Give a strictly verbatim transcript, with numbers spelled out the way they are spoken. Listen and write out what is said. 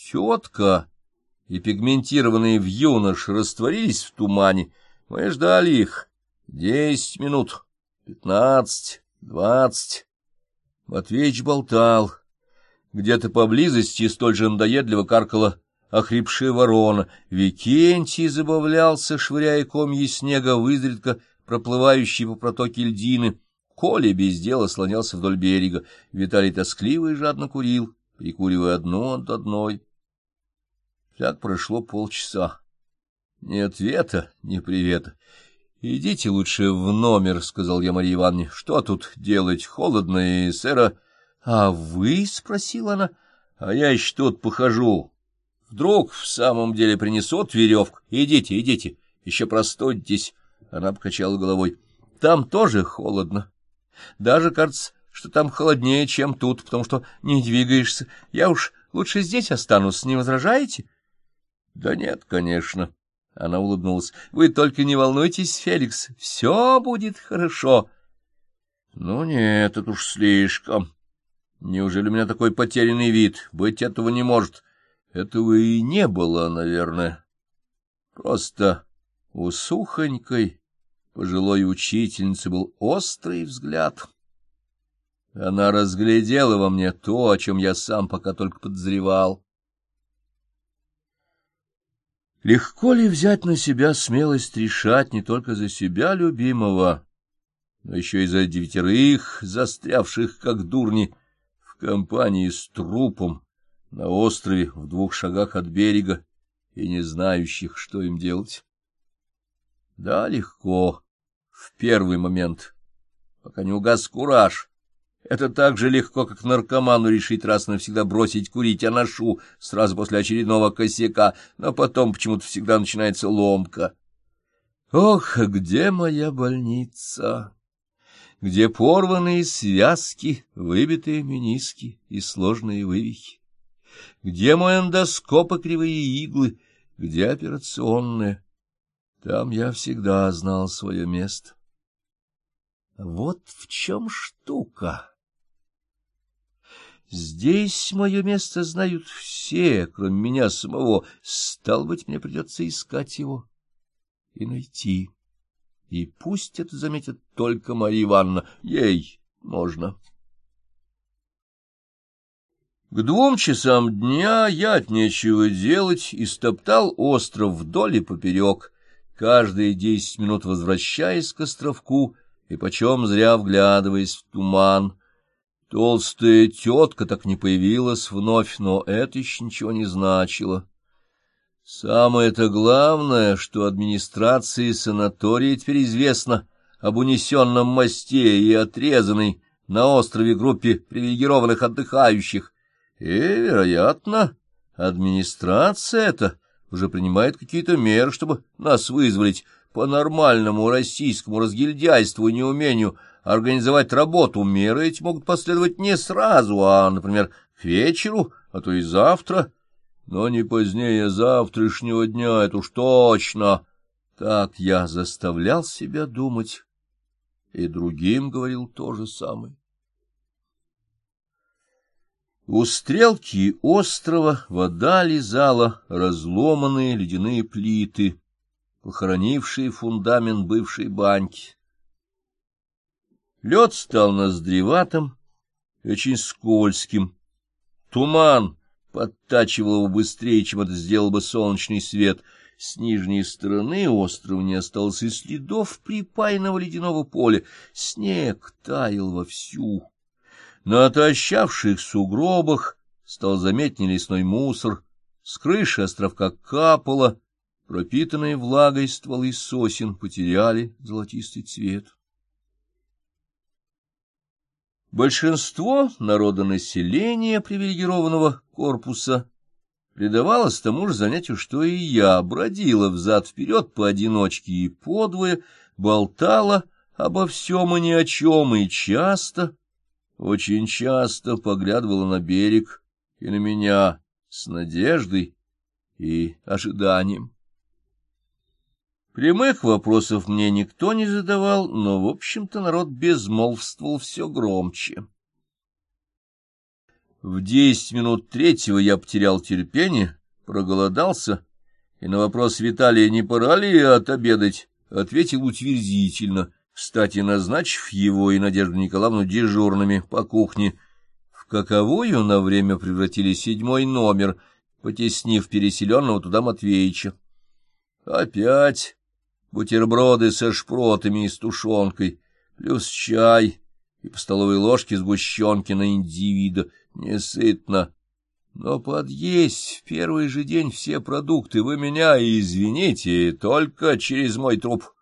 Тетка и пигментированные вьюнош растворились в тумане. Мы ждали их. Десять минут, пятнадцать, двадцать. Матвеич болтал. Где-то поблизости столь же надоедливо каркала охрипшая ворона. Викентий забавлялся, швыряя комья снега в изредка проплывающие по протоке льдины. Коля без дела слонялся вдоль берега. Виталий тоскливо и жадно курил, прикуривая одну от одной. Так прошло полчаса. Ни ответа, ни привета. — Идите лучше в номер, — сказал я Марье Ивановне. — Что тут делать? Холодно и сыро. — А вы? — спросила она. — А я еще тут похожу. Вдруг в самом деле принесут веревку. Идите, идите, еще простудитесь. Она покачала головой. — Там тоже холодно. Даже кажется, что там холоднее, чем тут, потому что не двигаешься. Я уж лучше здесь останусь, не возражаете? — Да нет, конечно. Она улыбнулась. — Вы только не волнуйтесь, Феликс, все будет хорошо. — Ну нет, это уж слишком. Неужели у меня такой потерянный вид? Быть этого не может. Этого и не было, наверное. Просто у сухонькой пожилой учительницы был острый взгляд. Она разглядела во мне то, о чем я сам пока только подозревал. Легко ли взять на себя смелость решать не только за себя любимого, но еще и за девятерых, застрявших как дурни, в компании с трупом на острове в двух шагах от берега и не знающих, что им делать? Да, легко, в первый момент, пока не угас кураж. Это так же легко, как наркоману решить раз навсегда бросить курить анашу сразу после очередного косяка, но потом почему-то всегда начинается ломка. Ох, где моя больница? Где порванные связки, выбитые мениски и сложные вывихи? Где мой эндоскоп и кривые иглы? Где операционная? Там я всегда знал свое место. Вот в чем штука. Здесь мое место знают все, кроме меня самого. Стало быть, мне придется искать его и найти. И пусть это заметит только Марья Ивановна. Ей можно. К двум часам дня я от нечего делать истоптал остров вдоль и поперек, каждые десять минут возвращаясь к островку и почем зря вглядываясь в туман. Толстая тетка так не появилась вновь, но это еще ничего не значило. Самое-то главное, что администрации санатория теперь известно об унесенном мосте и отрезанной на острове группе привилегированных отдыхающих. И, вероятно, администрация эта уже принимает какие-то меры, чтобы нас вызволить. По нормальному российскому разгильдяйству и неумению организовать работу меры эти могут последовать не сразу, а, например, к вечеру, а то и завтра, но не позднее завтрашнего дня, это уж точно. Так я заставлял себя думать, и другим говорил то же самое. У стрелки острова вода лизала разломанные ледяные плиты, похоронившие фундамент бывшей баньки. Лед стал ноздреватым, очень скользким. Туман подтачивал его быстрее, чем это сделал бы солнечный свет. С нижней стороны острова не осталось и следов припаянного ледяного поля. Снег таял вовсю. На отощавших сугробах стал заметнее лесной мусор, с крыши островка капало, пропитанные влагой стволы сосен потеряли золотистый цвет. Большинство народонаселения привилегированного корпуса предавалось тому же занятию, что и я, бродила взад-вперед поодиночке и подвое, болтала обо всем и ни о чем, и часто, очень часто поглядывала на берег и на меня с надеждой и ожиданием. Прямых вопросов мне никто не задавал, но, в общем-то, народ безмолвствовал все громче. В десять минут третьего я потерял терпение, проголодался, и на вопрос Виталия, не пора ли отобедать, ответил утвердительно, кстати, назначив его и Надежду Николаевну дежурными по кухне, в каковую на время превратили седьмой номер, потеснив переселенного туда Матвеича. Опять бутерброды со шпротами и с тушенкой, плюс чай и по столовой ложке сгущенки на индивида. Несытно. Но подъесть в первый же день все продукты вы меня, извините, только через мой труп.